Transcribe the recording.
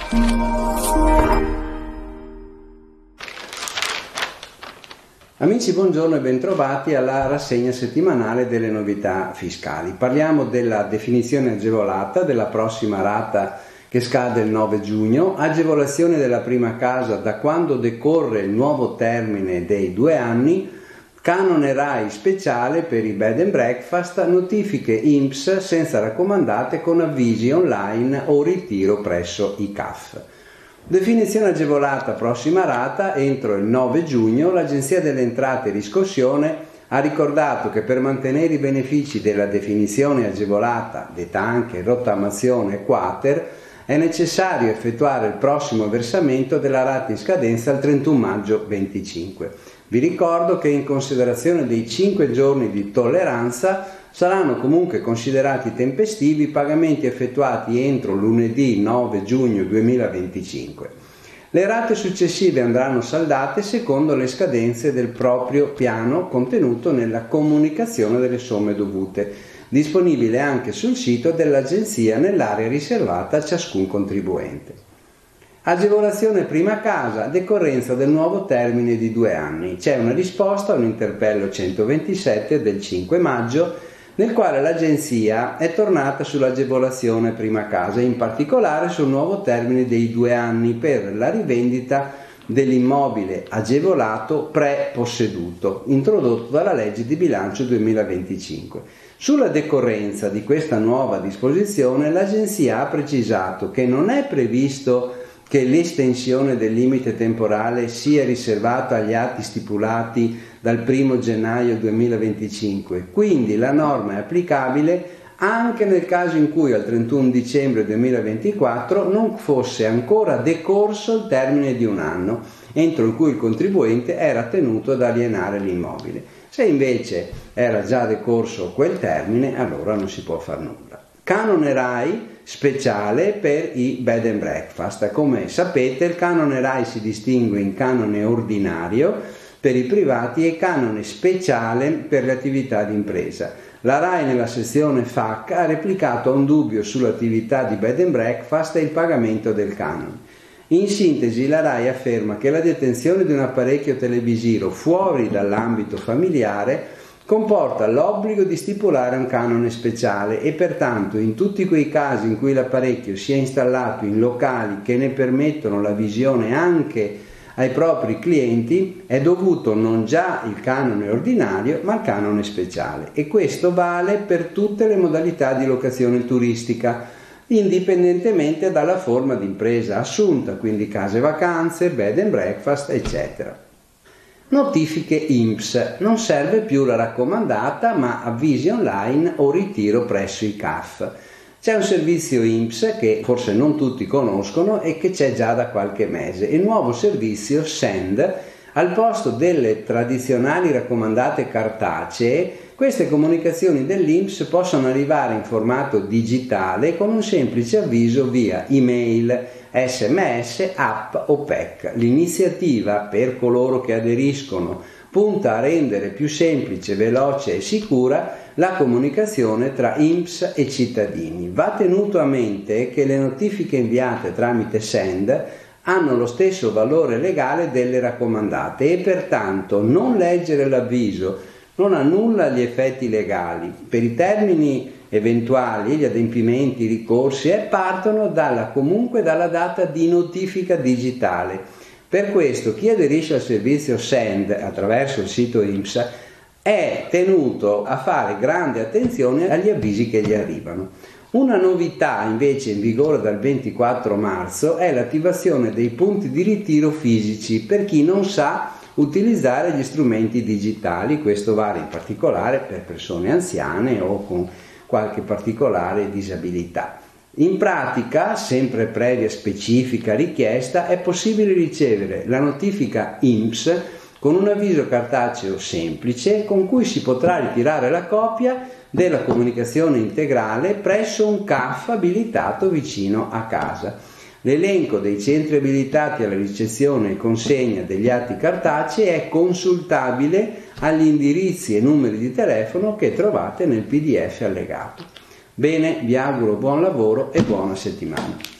Amici, buongiorno e bentrovati alla rassegna settimanale delle novità fiscali. Parliamo della definizione agevolata della prossima rata che scade il 9 giugno, agevolazione della prima casa da quando decorre il nuovo termine dei 2 anni, canone RAI speciale per i bed and breakfast, notifiche INPS senza raccomandate con avvisi online o ritiro presso i CAF. Definizione agevolata prossima rata entro il 9 giugno. L'Agenzia delle Entrate e Riscossione ha ricordato che per mantenere i benefici della definizione agevolata, detta anche rottamazione quater, è necessario effettuare il prossimo versamento della rata in scadenza il 31 maggio 25. Vi ricordo che in considerazione dei 5 giorni di tolleranza saranno comunque considerati tempestivi i pagamenti effettuati entro lunedì 9 giugno 2025. Le rate successive andranno saldate secondo le scadenze del proprio piano contenuto nella comunicazione delle somme dovute, disponibile anche sul sito dell'Agenzia nell'area riservata a ciascun contribuente. Agevolazione prima casa, decorrenza del nuovo termine di 2 anni. C'è una risposta a un interpello 127 del 5 maggio nel quale l'Agenzia è tornata sull'agevolazione prima casa, in particolare sul nuovo termine dei 2 anni per la rivendita dell'immobile agevolato preposseduto, introdotto dalla legge di bilancio 2025. Sulla decorrenza di questa nuova disposizione l'Agenzia ha precisato che non è previsto che l'estensione del limite temporale sia riservata agli atti stipulati dal 1 gennaio 2025, quindi la norma è applicabile anche nel caso in cui al 31 dicembre 2024 non fosse ancora decorso il termine di 1 anno, entro il cui il contribuente era tenuto ad alienare l'immobile. Se invece era già decorso quel termine, allora non si può far nulla. Canone RAI speciale per i bed and breakfast. Come sapete, il canone RAI si distingue in canone ordinario per i privati e canone speciale per le attività di impresa. La RAI nella sezione FAQ ha replicato un dubbio sull'attività di bed and breakfast e il pagamento del canone. In sintesi, la RAI afferma che la detenzione di un apparecchio televisivo fuori dall'ambito familiare comporta l'obbligo di stipulare un canone speciale e pertanto in tutti quei casi in cui l'apparecchio sia installato in locali che ne permettono la visione anche ai propri clienti è dovuto non già il canone ordinario ma il canone speciale, e questo vale per tutte le modalità di locazione turistica indipendentemente dalla forma di impresa assunta, quindi case vacanze, bed and breakfast, eccetera. Notifiche INPS. Non serve più la raccomandata ma avvisi online o ritiro presso i CAF. C'è un servizio INPS che forse non tutti conoscono e che c'è già da qualche mese, il nuovo servizio SEND. Al posto delle tradizionali raccomandate cartacee, queste comunicazioni dell'INPS possono arrivare in formato digitale con un semplice avviso via email, SMS, app o PEC. L'iniziativa, per coloro che aderiscono, punta a rendere più semplice, veloce e sicura la comunicazione tra INPS e cittadini. Va tenuto a mente che le notifiche inviate tramite SEND hanno lo stesso valore legale delle raccomandate e pertanto non leggere l'avviso non annulla gli effetti legali. Per i termini eventuali, gli adempimenti, i ricorsi partono comunque dalla data di notifica digitale. Per questo chi aderisce al servizio SEND attraverso il sito INPS è tenuto a fare grande attenzione agli avvisi che gli arrivano. Una novità invece in vigore dal 24 marzo è l'attivazione dei punti di ritiro fisici per chi non sa utilizzare gli strumenti digitali. Questo vale in particolare per persone anziane o con qualche particolare disabilità. In pratica, sempre previa specifica richiesta, è possibile ricevere la notifica INPS con un avviso cartaceo semplice con cui si potrà ritirare la copia della comunicazione integrale presso un CAF abilitato vicino a casa. L'elenco dei centri abilitati alla ricezione e consegna degli atti cartacei è consultabile agli indirizzi e numeri di telefono che trovate nel PDF allegato. Bene, vi auguro buon lavoro e buona settimana.